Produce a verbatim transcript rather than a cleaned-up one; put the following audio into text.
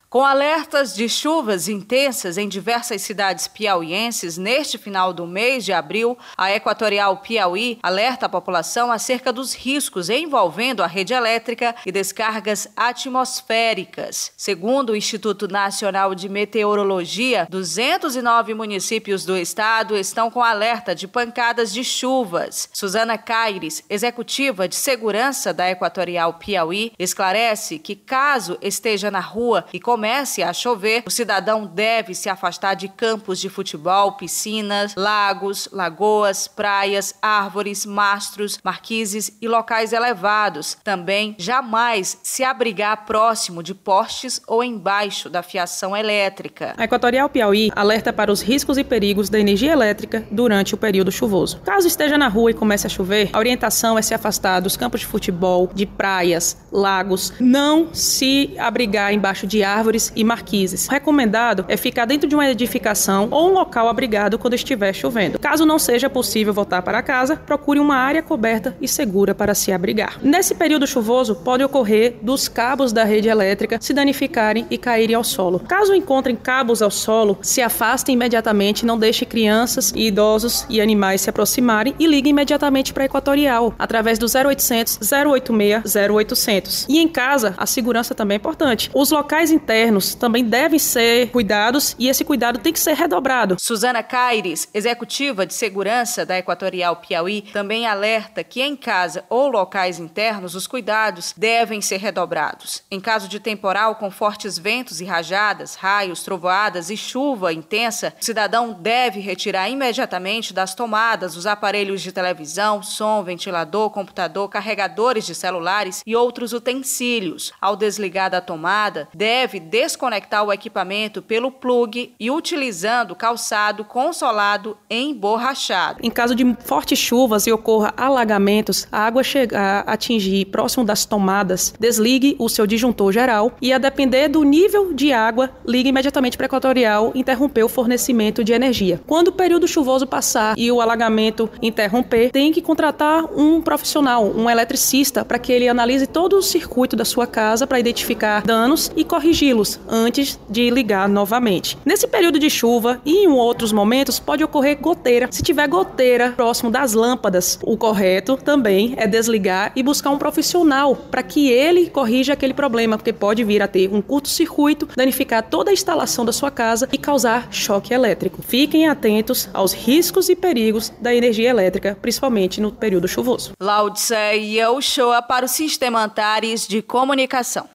Com alertas de chuvas intensas em diversas cidades piauienses neste final do mês de abril, a Equatorial Piauí alerta a população acerca dos riscos envolvendo a rede elétrica e descargas atmosféricas. Segundo o Instituto Nacional de Meteorologia, duzentos e nove municípios do estado estão com alerta de pancadas de chuvas. Suzana Caires, executiva de segurança da Equatorial Piauí, esclarece que caso esteja na rua e comece a chover, o cidadão deve se afastar de campos de futebol, piscinas, lagos, lagoas, praias, árvores, mastros, marquises e locais elevados. Também jamais se abrigar próximo de postes ou embaixo da fiação elétrica. A Equatorial Piauí alerta para os riscos e perigos da energia elétrica durante o período chuvoso. Caso esteja na rua e comece a chover, a orientação é se afastar dos campos de futebol, de praias, lagos, não se abrigar embaixo de árvores e marquises. O recomendado é ficar dentro de uma edificação ou um local abrigado quando estiver chovendo. Caso não seja possível voltar para casa, procure uma área coberta e segura para se abrigar. Nesse período chuvoso, pode ocorrer dos cabos da rede elétrica se danificarem e caírem ao solo. Caso encontrem cabos ao solo, se afastem imediatamente, não deixe crianças e idosos e animais se aproximarem e ligue imediatamente para a Equatorial, através do zero oitocentos, zero oitenta e seis, zero oitocentos. E em casa, a segurança também é importante. Os locais internos também devem ser cuidados e esse cuidado tem que ser redobrado. Suzana Caires, executiva de segurança da Equatorial Piauí, também alerta que em casa ou locais internos os cuidados devem ser redobrados. Em caso de temporal com fortes ventos e rajadas, raios, trovoadas e chuva intensa, o cidadão deve retirar imediatamente das tomadas os aparelhos de televisão, som, ventilador, computador, carregadores de celulares e outros utensílios. Ao desligar da tomada, deve desconectar o equipamento pelo plug e utilizando calçado consolado emborrachado. Em caso de fortes chuvas e ocorra alagamentos, a água chegar a atingir próximo das tomadas, desligue o seu disjuntor geral e, a depender do nível de água, ligue imediatamente para a Equatorial e interromper o fornecimento de energia. Quando o período chuvoso passar e o alagamento interromper, tem que contratar um profissional, um eletricista, para que ele analise todo o circuito da sua casa para identificar danos e corrigi-los antes de ligar novamente. Nesse período de chuva e em outros momentos pode ocorrer goteira. Se tiver goteira próximo das lâmpadas, o correto também é desligar e buscar um profissional para que ele corrija aquele problema, porque pode vir a ter um curto-circuito, danificar toda a instalação da sua casa e causar choque elétrico. Fiquem atentos aos riscos e perigos da energia elétrica, principalmente no período chuvoso. Laudicea Uchoa para o Sistema Antares de Comunicação.